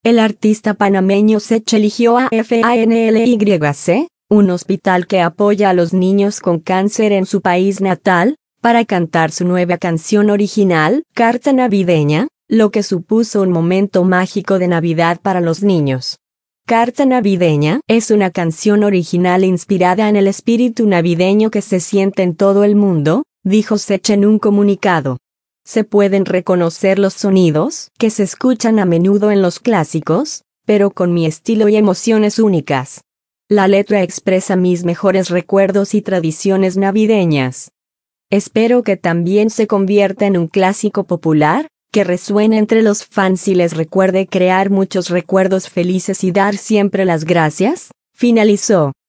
El artista panameño Sech eligió a FANLYC, un hospital que apoya a los niños con cáncer en su país natal, para cantar su nueva canción original, Carta Navideña, lo que supuso un momento mágico de Navidad para los niños. Carta Navideña es una canción original inspirada en el espíritu navideño que se siente en todo el mundo, dijo Sech en un comunicado. Se pueden reconocer los sonidos que se escuchan a menudo en los clásicos, pero con mi estilo y emociones únicas. La letra expresa mis mejores recuerdos y tradiciones navideñas. Espero que también se convierta en un clásico popular, que resuene entre los fans y les recuerde crear muchos recuerdos felices y dar siempre las gracias, finalizó.